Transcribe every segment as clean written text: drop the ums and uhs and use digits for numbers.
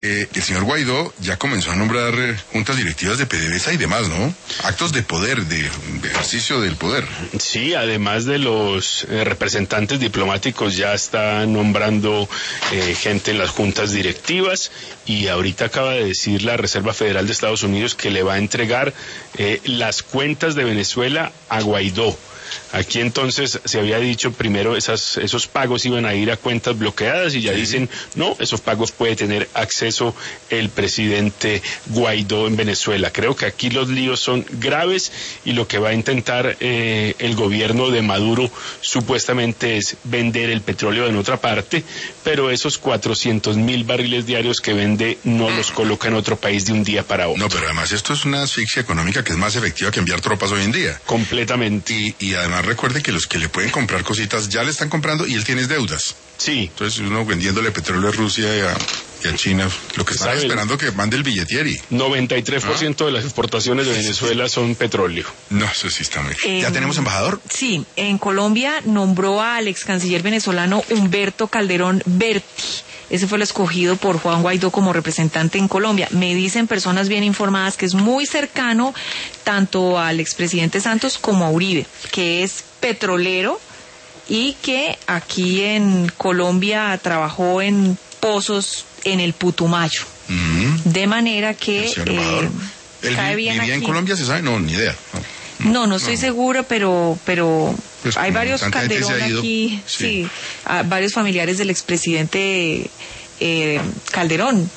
El señor Guaidó ya comenzó a nombrar juntas directivas de PDVSA y demás, ¿no? Actos de poder, de ejercicio del poder. Sí, además de los representantes diplomáticos ya está nombrando gente en las juntas directivas, y ahorita acaba de decir la Reserva Federal de Estados Unidos que le va a entregar las cuentas de Venezuela a Guaidó. Aquí entonces se había dicho primero esos pagos iban a ir a cuentas bloqueadas, y ya dicen, no, esos pagos puede tener acceso el presidente Guaidó en Venezuela. Creo que aquí los líos son graves, y lo que va a intentar el gobierno de Maduro supuestamente es vender el petróleo en otra parte, pero esos 400.000 barriles diarios que vende no los coloca en otro país de un día para otro. No, pero además esto es una asfixia económica que es más efectiva que enviar tropas hoy en día. Completamente. Y además recuerde que los que le pueden comprar cositas ya le están comprando, y él tiene deudas. Sí. Entonces uno vendiéndole petróleo a Rusia y a China, lo que están esperando que mande el billetieri. 93% de las exportaciones de Venezuela son petróleo. No, eso sí está muy... ¿Ya tenemos embajador? Sí, en Colombia nombró al ex canciller venezolano Humberto Calderón Berti. Ese fue el escogido por Juan Guaidó como representante en Colombia. Me dicen personas bien informadas que es muy cercano tanto al expresidente Santos como a Uribe, que es petrolero y que aquí en Colombia trabajó en pozos en el Putumayo. De manera que cae bien aquí. ¿En Colombia se sabe? No, ni idea. No estoy segura, pero pues hay varios Calderón aquí, sí, varios familiares del expresidente Calderón.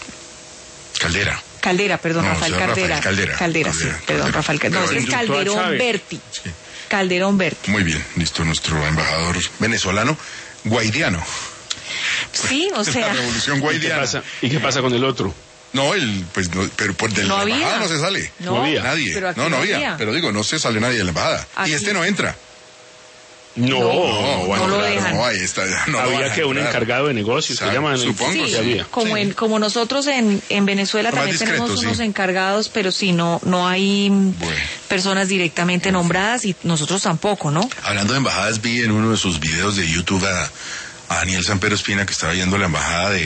Caldera, perdón, Rafael Caldera. Caldera, sí, perdón, Rafael Caldera. No, es Calderón Berti. Sí. Calderón Berti. Muy bien, listo, nuestro embajador venezolano, guaidiano. Sí, o sea. La revolución guaidiana. ¿Y qué pasa con el otro? No, pero por de la embajada no se sale. No había nadie. Pero no había. Pero digo, no se sale nadie de la embajada. Aquí. Y este no entra. No lo dejan. No, ahí está, había que un encargado de negocios, se llaman. Supongo, sí, había. Como nosotros en Venezuela también discreto, tenemos unos encargados, pero sí, no hay personas directamente nombradas, y nosotros tampoco, ¿no? Hablando de embajadas, vi en uno de sus videos de YouTube a Daniel Samper Espina, que estaba yendo a la embajada de